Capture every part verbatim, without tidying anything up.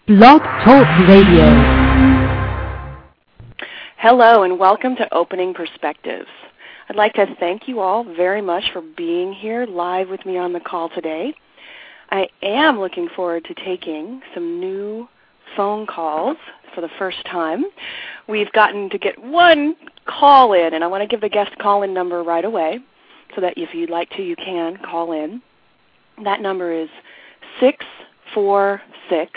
Blog Talk Radio. Hello and welcome to Opening Perspectives. I'd like to thank you all very much for being here live with me on the call today. I am looking forward to taking some new phone calls for the first time. We've gotten to get one call in, and I want to give the guest call-in number right away so that if you'd like to, you can call in. That number is six four six,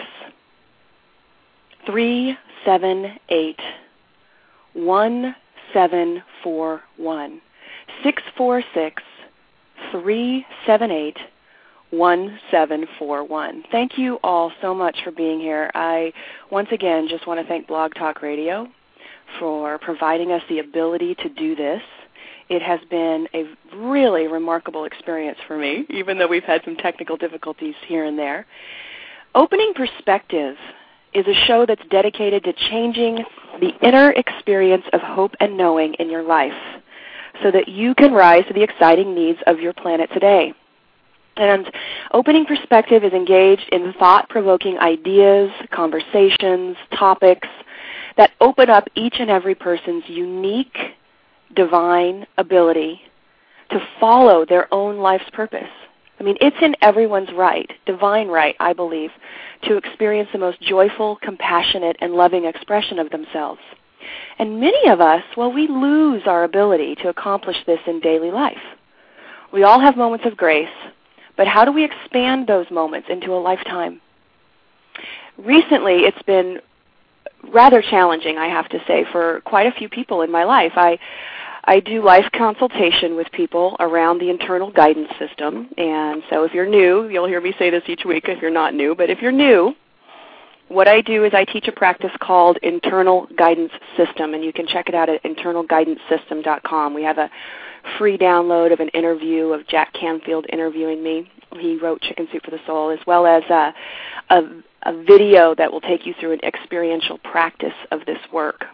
three seven eight, one seven four one. six four six, three seven eight, one seven four one. Thank you all so much for being here. I, once again, just want to thank Blog Talk Radio for providing us the ability to do this. It has been a really remarkable experience for me, even though we've had some technical difficulties here and there. Opening Perspective is a show that's dedicated to changing the inner experience of hope and knowing in your life so that you can rise to the exciting needs of your planet today. And Opening Perspective is engaged in thought-provoking ideas, conversations, topics that open up each and every person's unique, divine ability to follow their own life's purpose. I mean, it's in everyone's right, divine right, I believe, to experience the most joyful, compassionate, and loving expression of themselves. And many of us, well, we lose our ability to accomplish this in daily life. We all have moments of grace, but how do we expand those moments into a lifetime? Recently, it's been rather challenging, I have to say, for quite a few people in my life. I I do life consultation with people around the internal guidance system, and so if you're new, you'll hear me say this each week if you're not new, but if you're new, what I do is I teach a practice called Internal Guidance System, and you can check it out at internal guidance system dot com. We have a free download of an interview of Jack Canfield interviewing me. He wrote Chicken Soup for the Soul, as well as a, a, a video that will take you through an experiential practice of this work.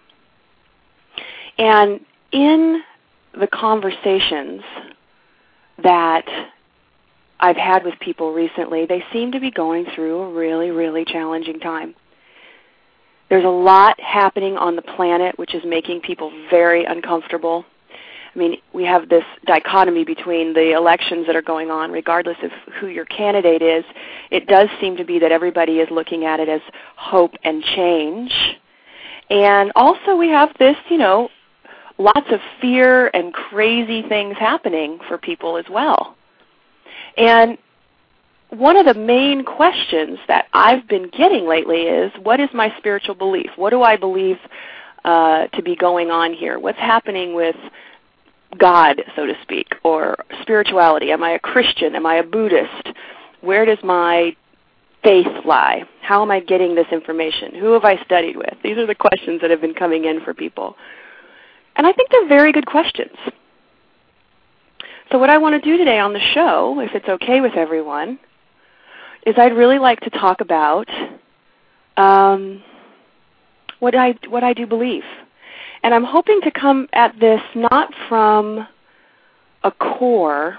And in the conversations that I've had with people recently, they seem to be going through a really, really challenging time. There's a lot happening on the planet which is making people very uncomfortable. I mean, we have this dichotomy between the elections that are going on, regardless of who your candidate is. It does seem to be that everybody is looking at it as hope and change. And also we have this, you know, lots of fear and crazy things happening for people as well. And one of the main questions that I've been getting lately is, what is my spiritual belief? What do I believe uh, to be going on here? What's happening with God, so to speak, or spirituality? Am I a Christian? Am I a Buddhist? Where does my faith lie? How am I getting this information? Who have I studied with? These are the questions that have been coming in for people. And I think they're very good questions. So what I want to do today on the show, if it's okay with everyone, is I'd really like to talk about um, what I what I do believe. And I'm hoping to come at this not from a core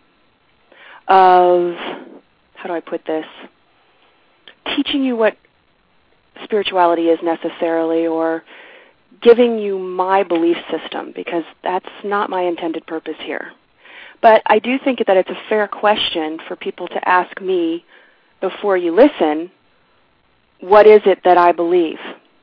of, how do I put this, teaching you what spirituality is necessarily, or giving you my belief system, because that's not my intended purpose here. But I do think that it's a fair question for people to ask me before you listen, what is it that I believe?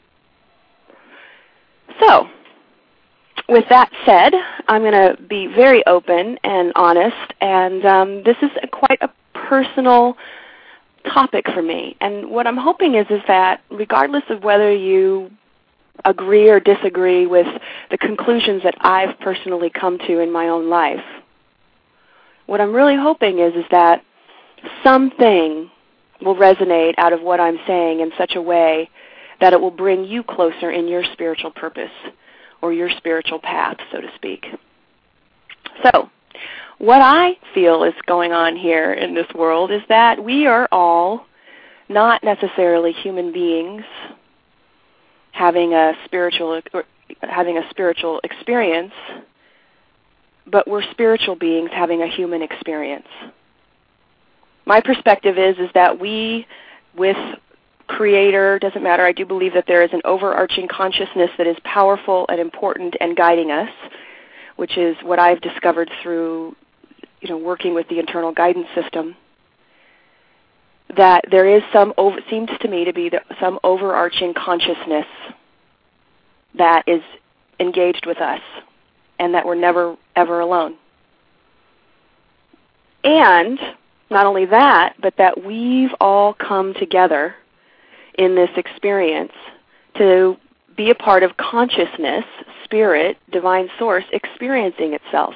So, with that said, I'm going to be very open and honest, and um, this is a, quite a personal topic for me. And what I'm hoping is, is that regardless of whether you agree or disagree with the conclusions that I've personally come to in my own life, what I'm really hoping is, is that something will resonate out of what I'm saying in such a way that it will bring you closer in your spiritual purpose or your spiritual path, so to speak. So, what I feel is going on here in this world is that we are all not necessarily human beings having a spiritual or having a spiritual experience, but we're spiritual beings having a human experience. My perspective is is that we, with creator, doesn't matter. I do believe that there is an overarching consciousness that is powerful and important and guiding us, which is what I've discovered through, you know, working with the internal guidance system. That there is some, over, seems to me to be the, some overarching consciousness that is engaged with us, and that we're never, ever alone. And not only that, but that we've all come together in this experience to be a part of consciousness, spirit, divine source experiencing itself.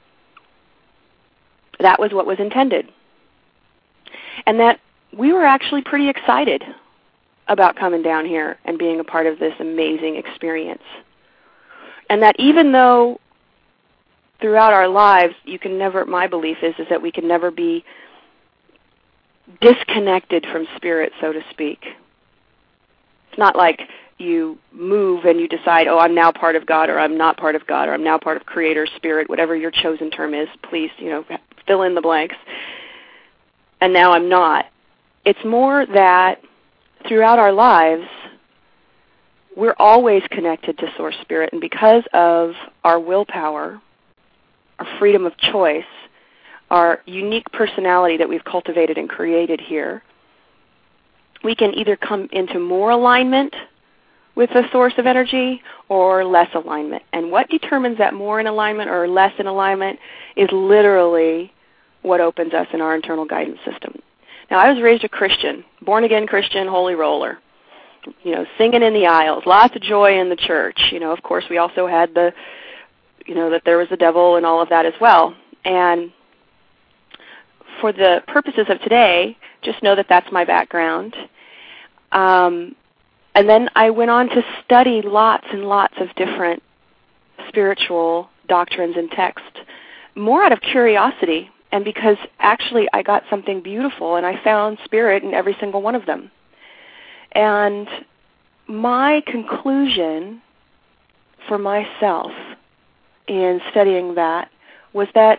That was what was intended. And that we were actually pretty excited about coming down here and being a part of this amazing experience. And that even though throughout our lives, you can never, my belief is, is that we can never be disconnected from spirit, so to speak. It's not like you move and you decide, oh, I'm now part of God, or I'm not part of God, or I'm now part of Creator, Spirit, whatever your chosen term is. Please, you know, fill in the blanks. And now I'm not. It's more that throughout our lives, we're always connected to Source Spirit, and because of our willpower, our freedom of choice, our unique personality that we've cultivated and created here, we can either come into more alignment with the source of energy or less alignment. And what determines that more in alignment or less in alignment is literally what opens us in our internal guidance system. Now, I was raised a Christian, born-again Christian, holy roller, you know, singing in the aisles, lots of joy in the church. You know, of course, we also had the, you know, that there was a devil and all of that as well. And for the purposes of today, just know that that's my background. Um, and then I went on to study lots and lots of different spiritual doctrines and texts, more out of curiosity, and because actually I got something beautiful, and I found spirit in every single one of them. And my conclusion for myself in studying that was that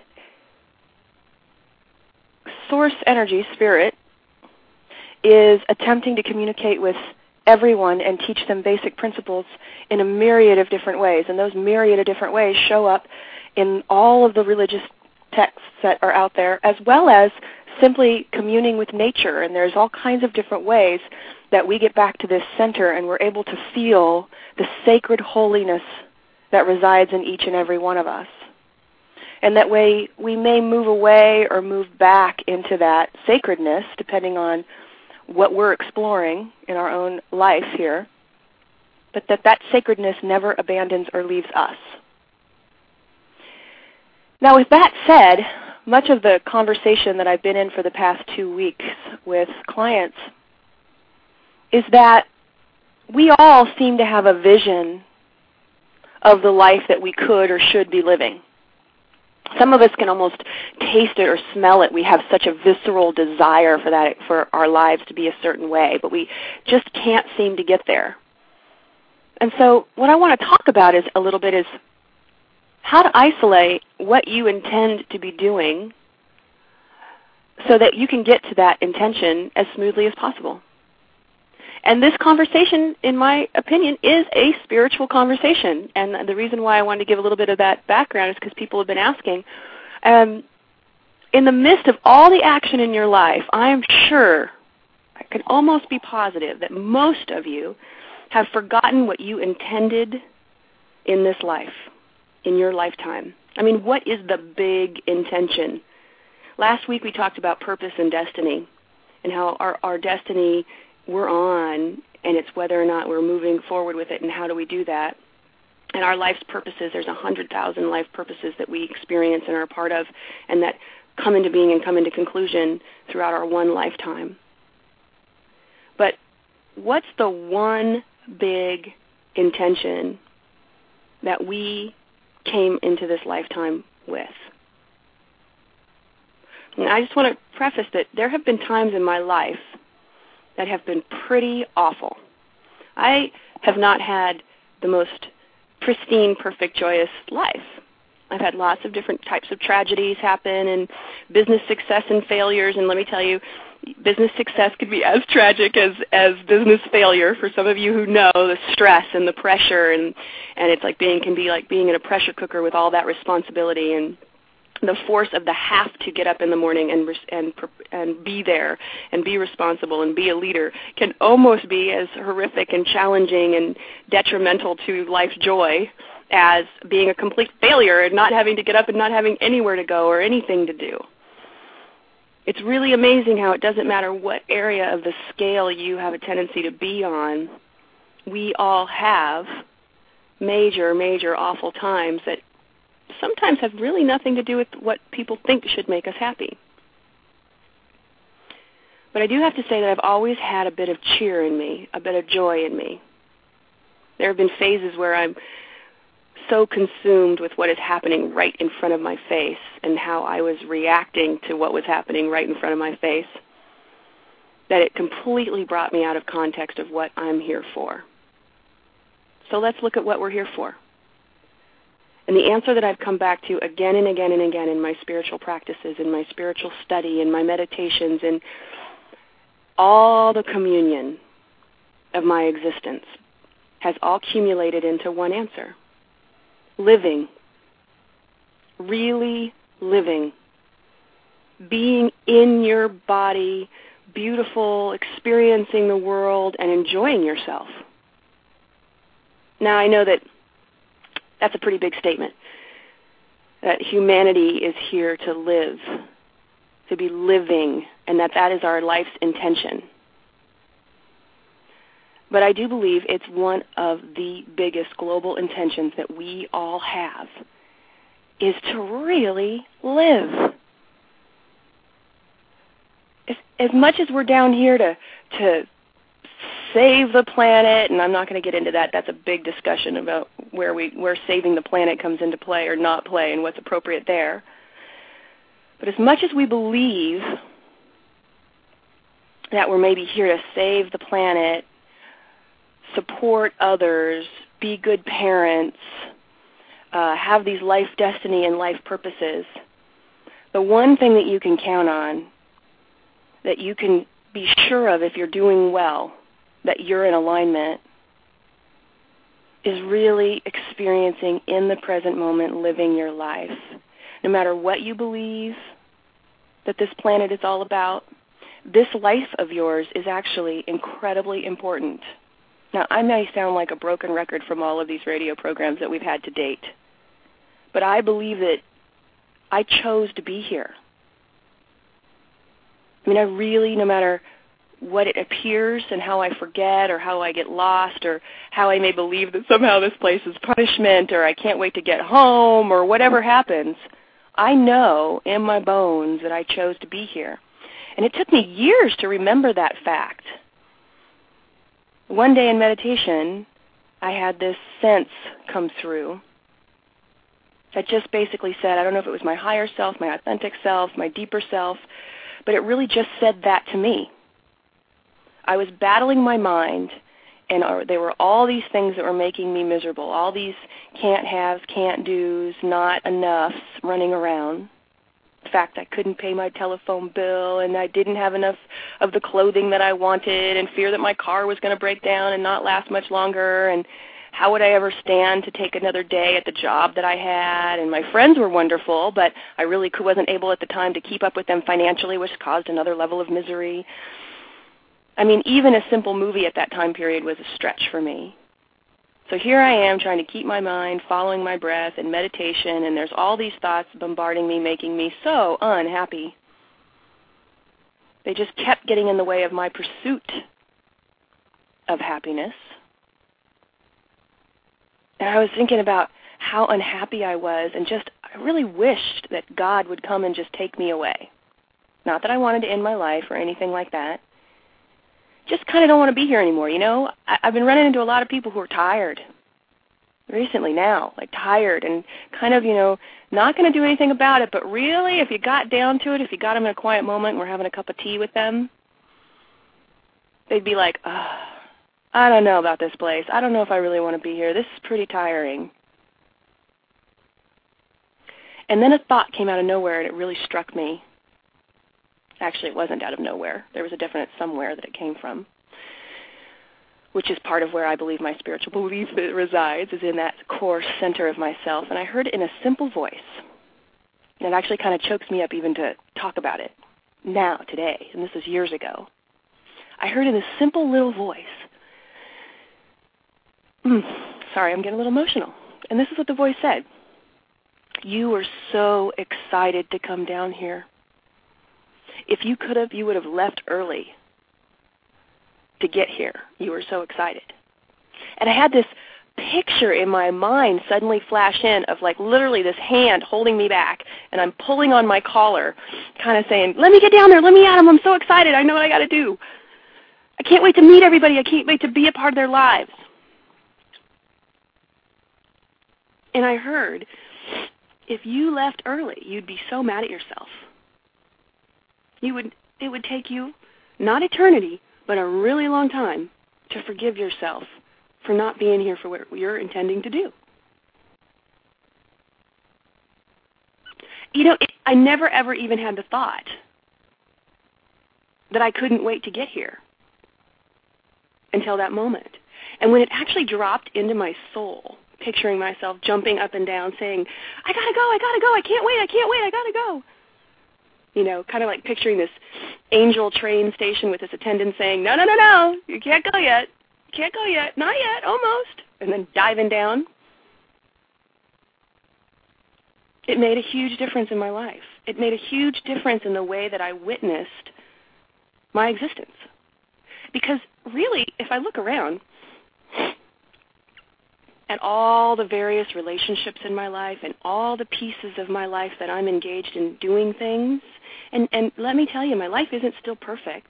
source energy, spirit, is attempting to communicate with everyone and teach them basic principles in a myriad of different ways. And those myriad of different ways show up in all of the religious texts that are out there, as well as simply communing with nature. And there's all kinds of different ways that we get back to this center and we're able to feel the sacred holiness that resides in each and every one of us. And that way we may move away or move back into that sacredness depending on what we're exploring in our own life here, but that that sacredness never abandons or leaves us. Now, with that said, much of the conversation that I've been in for the past two weeks with clients is that we all seem to have a vision of the life that we could or should be living. Some of us can almost taste it or smell it. We have such a visceral desire for that, for our lives to be a certain way, but we just can't seem to get there. And so what I want to talk about is a little bit is how to isolate what you intend to be doing so that you can get to that intention as smoothly as possible. And this conversation, in my opinion, is a spiritual conversation. And the reason why I wanted to give a little bit of that background is because people have been asking. Um, in the midst of all the action in your life, I am sure, I can almost be positive, that most of you have forgotten what you intended in this life, in your lifetime. I mean, what is the big intention? Last week we talked about purpose and destiny and how our, our destiny we're on, and it's whether or not we're moving forward with it, and how do we do that. And our life's purposes, there's one hundred thousand life purposes that we experience and are a part of, and that come into being and come into conclusion throughout our one lifetime. But what's the one big intention that we came into this lifetime with? And I just want to preface that there have been times in my life that have been pretty awful. I have not had the most pristine, perfect, joyous life. I've had lots of different types of tragedies happen and business success and failures, and let me tell you, business success could be as tragic as, as business failure. For some of you who know the stress and the pressure, and, and it's like being can be like being in a pressure cooker with all that responsibility and the force of the have to get up in the morning and and and be there and be responsible and be a leader can almost be as horrific and challenging and detrimental to life's joy as being a complete failure and not having to get up and not having anywhere to go or anything to do. It's really amazing how it doesn't matter what area of the scale you have a tendency to be on, we all have major, major awful times that sometimes have really nothing to do with what people think should make us happy. But I do have to say that I've always had a bit of cheer in me, a bit of joy in me. There have been phases where I'm so consumed with what is happening right in front of my face and how I was reacting to what was happening right in front of my face that it completely brought me out of context of what I'm here for. So let's look at what we're here for. And the answer that I've come back to again and again and again in my spiritual practices, in my spiritual study, in my meditations, in all the communion of my existence has all accumulated into one answer. Living. Really living. Being in your body, beautiful, experiencing the world, and enjoying yourself. Now, I know that that's a pretty big statement, that humanity is here to live, to be living, and that that is our life's intention. But I do believe it's one of the biggest global intentions that we all have, is to really live. As, as much as we're down here to to save the planet, and I'm not going to get into that. That's a big discussion about where we where saving the planet comes into play or not play and what's appropriate there. But as much as we believe that we're maybe here to save the planet, support others, be good parents, uh, have these life destiny and life purposes, the one thing that you can count on, that you can be sure of if you're doing well, that you're in alignment, is really experiencing in the present moment, living your life. No matter what you believe that this planet is all about, this life of yours is actually incredibly important. Now, I may sound like a broken record from all of these radio programs that we've had to date, but I believe that I chose to be here. I mean, I really, no matter what it appears and how I forget or how I get lost or how I may believe that somehow this place is punishment or I can't wait to get home or whatever happens, I know in my bones that I chose to be here. And it took me years to remember that fact. One day in meditation, I had this sense come through that just basically said, I don't know if it was my higher self, my authentic self, my deeper self, but it really just said that to me. I was battling my mind, and there were all these things that were making me miserable, all these can't-haves, can't-dos, not enoughs running around. In fact, I couldn't pay my telephone bill, and I didn't have enough of the clothing that I wanted, and fear that my car was going to break down and not last much longer, and how would I ever stand to take another day at the job that I had? And my friends were wonderful, but I really wasn't able at the time to keep up with them financially, which caused another level of misery. I mean, even a simple movie at that time period was a stretch for me. So here I am trying to keep my mind, following my breath and meditation, and there's all these thoughts bombarding me, making me so unhappy. They just kept getting in the way of my pursuit of happiness. And I was thinking about how unhappy I was, and just I really wished that God would come and just take me away. Not that I wanted to end my life or anything like that. Just kind of don't want to be here anymore, you know? I, I've been running into a lot of people who are tired recently now, like tired and kind of, you know, not going to do anything about it, but really, if you got down to it, if you got them in a quiet moment and we're having a cup of tea with them, they'd be like, oh, I don't know about this place. I don't know if I really want to be here. This is pretty tiring. And then a thought came out of nowhere, and it really struck me. Actually, it wasn't out of nowhere. There was a definite somewhere that it came from, which is part of where I believe my spiritual belief resides, is in that core center of myself. And I heard it in a simple voice. And it actually kind of chokes me up even to talk about it now, today, and this was years ago. I heard in a simple little voice, mm, sorry, I'm getting a little emotional. And this is what the voice said. You were so excited to come down here. If you could have, you would have left early to get here. You were so excited. And I had this picture in my mind suddenly flash in of like literally this hand holding me back, and I'm pulling on my collar, kind of saying, let me get down there, let me at him, I'm so excited, I know what I got to do. I can't wait to meet everybody, I can't wait to be a part of their lives. And I heard, if you left early, you'd be so mad at yourself. You would, it would take you, not eternity, but a really long time to forgive yourself for not being here for what you're intending to do. You know, it, I never ever even had the thought that I couldn't wait to get here until that moment. And when it actually dropped into my soul, picturing myself jumping up and down saying, I gotta go, I gotta go, I can't wait, I can't wait, I gotta go. You know, kind of like picturing this angel train station with this attendant saying, no, no, no, no, you can't go yet. Can't go yet. Not yet. Almost. And then diving down. It made a huge difference in my life. It made a huge difference in the way that I witnessed my existence. Because really, if I look around at all the various relationships in my life and all the pieces of my life that I'm engaged in doing things, and, and let me tell you, my life isn't still perfect.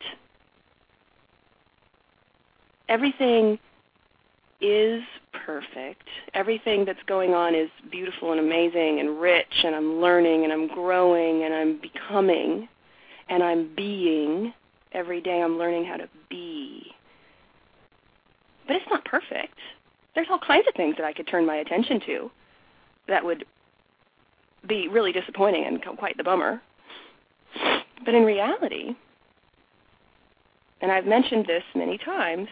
Everything is perfect. Everything that's going on is beautiful and amazing and rich, and I'm learning and I'm growing and I'm becoming and I'm being. Every day I'm learning how to be. But it's not perfect. There's all kinds of things that I could turn my attention to that would be really disappointing and quite the bummer. But in reality, and I've mentioned this many times,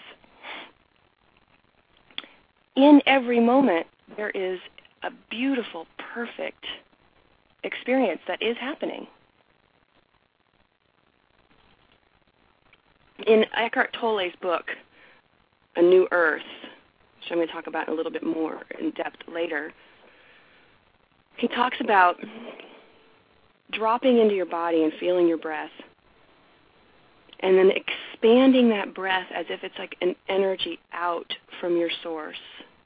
in every moment, there is a beautiful, perfect experience that is happening. In Eckhart Tolle's book, A New Earth, which I'm going to talk about a little bit more in depth later, he talks about dropping into your body and feeling your breath, and then expanding that breath as if it's like an energy out from your source.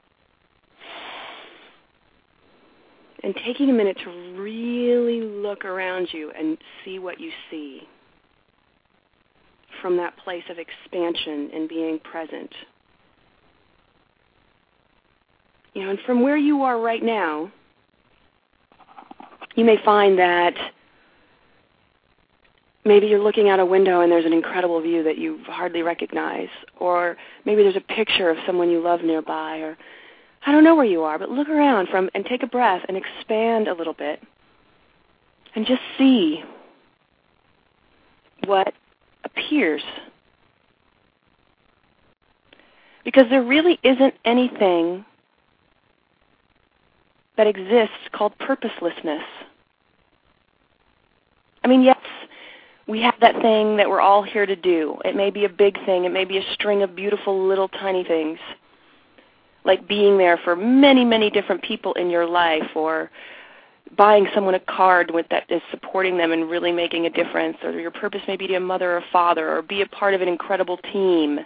And taking a minute to really look around you and see what you see from that place of expansion and being present. You know, and from where you are right now, you may find that maybe you're looking out a window and there's an incredible view that you hardly recognize, or maybe there's a picture of someone you love nearby, or I don't know where you are, but look around from and take a breath and expand a little bit and just see what appears. Because there really isn't anything that exists called purposelessness. I mean, yes, we have that thing that we're all here to do. It may be a big thing. It may be a string of beautiful little tiny things, like being there for many, many different people in your life, or buying someone a card with that is supporting them and really making a difference, or your purpose may be to be a mother or father, or be a part of an incredible team.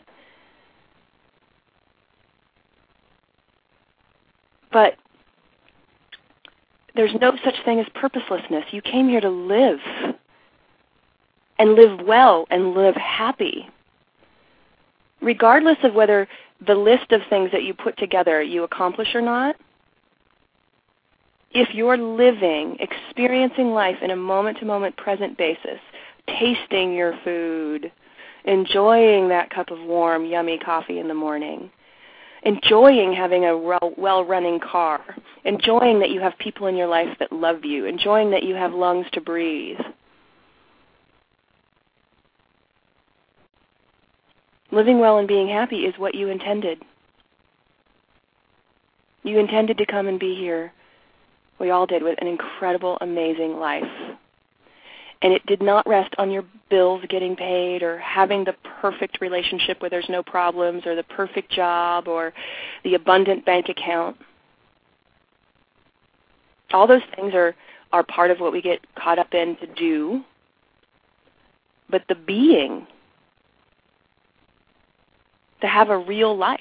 But there's no such thing as purposelessness. You came here to live, and live well, and live happy. Regardless of whether the list of things that you put together you accomplish or not, if you're living, experiencing life in a moment-to-moment present basis, tasting your food, enjoying that cup of warm, yummy coffee in the morning, enjoying having a well-running car, enjoying that you have people in your life that love you, enjoying that you have lungs to breathe, Living well and being happy is what you intended. You intended to come and be here. We all did, with an incredible, amazing life. And it did not rest on your bills getting paid or having the perfect relationship where there's no problems or the perfect job or the abundant bank account. All those things are, are part of what we get caught up in to do. But the being, to have a real life.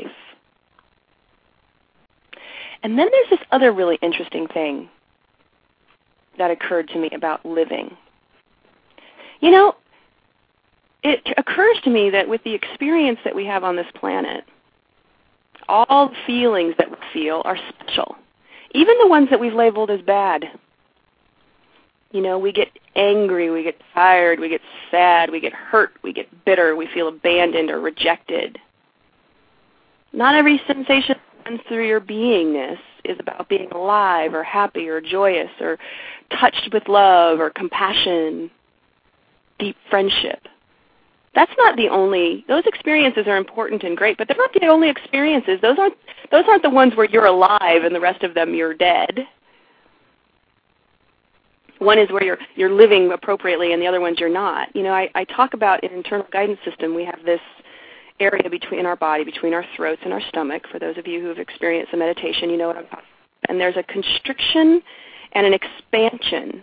And then there's this other really interesting thing that occurred to me about living. You know, it occurs to me that with the experience that we have on this planet, all the feelings that we feel are special, even the ones that we've labeled as bad. You know, we get angry, we get tired, we get sad, we get hurt, we get bitter, we feel abandoned or rejected. Not every sensation that runs through your beingness is about being alive or happy or joyous or touched with love or compassion, deep friendship. That's not the only, those experiences are important and great, but they're not the only experiences. Those aren't, those aren't the ones where you're alive and the rest of them you're dead. One is where you're, you're living appropriately and the other ones you're not. You know, I, I talk about in internal guidance system, we have this area between our body, between our throats and our stomach. For those of you who have experienced the meditation, you know what I'm talking about. And there's a constriction and an expansion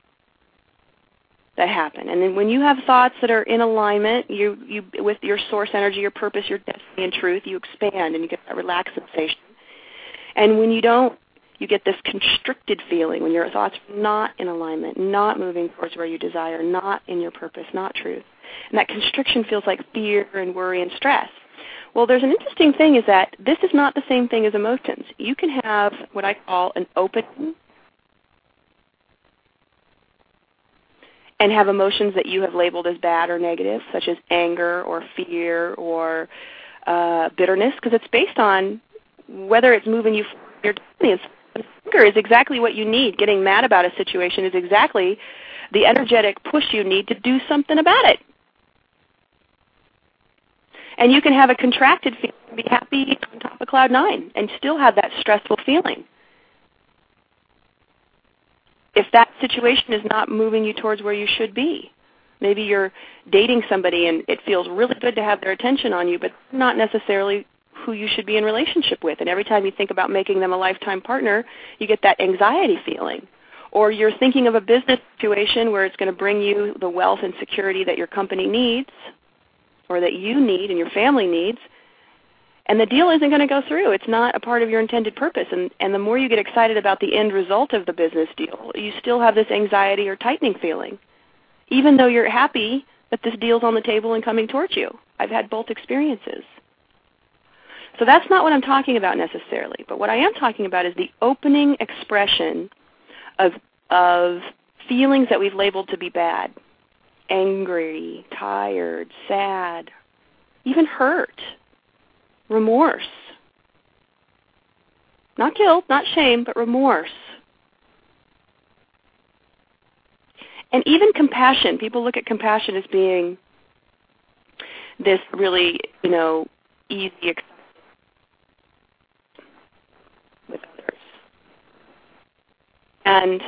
that happen. And then when you have thoughts that are in alignment you, you, with your source energy, your purpose, your destiny and truth, you expand and you get that relaxed sensation. And when you don't, you get this constricted feeling when your thoughts are not in alignment, not moving towards where you desire, not in your purpose, not truth. And that constriction feels like fear and worry and stress. Well, there's an interesting thing is that this is not the same thing as emotions. You can have what I call an opening and have emotions that you have labeled as bad or negative, such as anger or fear or uh, bitterness, because it's based on whether it's moving you forward your destiny. Anger is exactly what you need. Getting mad about a situation is exactly the energetic push you need to do something about it. And you can have a contracted feeling and be happy on top of cloud nine and still have that stressful feeling. If that situation is not moving you towards where you should be. Maybe you're dating somebody and it feels really good to have their attention on you, but not necessarily who you should be in relationship with. And every time you think about making them a lifetime partner, you get that anxiety feeling. Or you're thinking of a business situation where it's going to bring you the wealth and security that your company needs or that you need and your family needs, and the deal isn't going to go through. It's not a part of your intended purpose. And, and the more you get excited about the end result of the business deal, you still have this anxiety or tightening feeling, even though you're happy that this deal's on the table and coming towards you. I've had both experiences. So that's not what I'm talking about necessarily. But what I am talking about is the opening expression of, of feelings that we've labeled to be bad. Angry, tired, sad, even hurt, remorse. Not guilt, not shame, but remorse. And even compassion. People look at compassion as being this really, you know, easy acceptance with others. And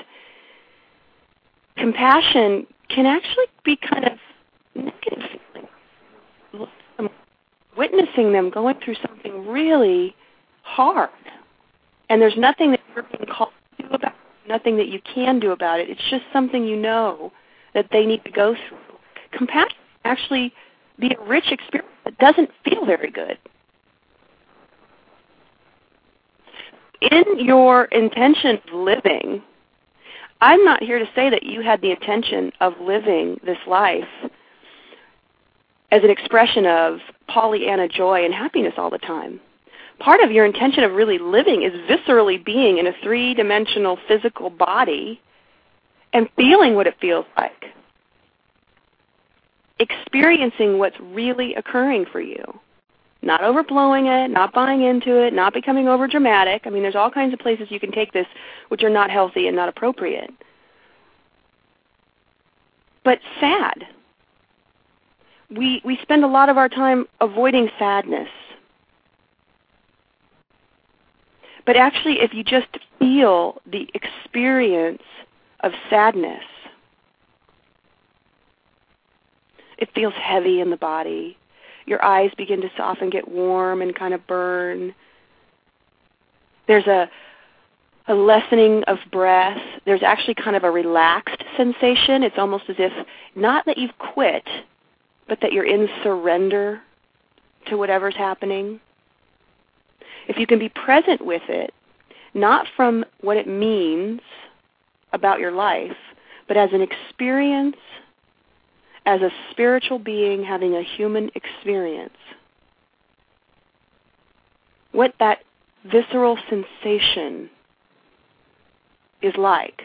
compassion can actually be kind of negative feeling. Witnessing them going through something really hard. And there's nothing that you're being called to do about it, nothing that you can do about it. It's just something you know that they need to go through. Compassion can actually be a rich experience that doesn't feel very good. In your intention of living, I'm not here to say that you had the intention of living this life as an expression of Pollyanna joy and happiness all the time. Part of your intention of really living is viscerally being in a three-dimensional physical body and feeling what it feels like. Experiencing what's really occurring for you. Not overblowing it, not buying into it, not becoming overdramatic. I mean, there's all kinds of places you can take this which are not healthy and not appropriate. But sad. we, we spend a lot of our time avoiding sadness. But actually, if you just feel the experience of sadness, it feels heavy in the body. Your eyes begin to often get warm and kind of burn. There's a, a lessening of breath. There's actually kind of a relaxed sensation. It's almost as if, not that you've quit, but that you're in surrender to whatever's happening. If you can be present with it, not from what it means about your life, but as an experience, as a spiritual being having a human experience, what that visceral sensation is like,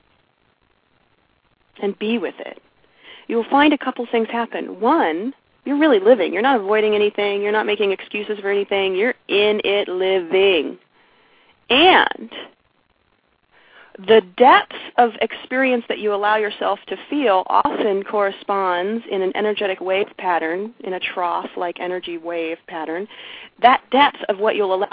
and be with it, you'll find a couple things happen. One, you're really living. You're not avoiding anything. You're not making excuses for anything. You're in it living. And the depth of experience that you allow yourself to feel often corresponds in an energetic wave pattern, in a trough-like energy wave pattern. That depth of what you'll allow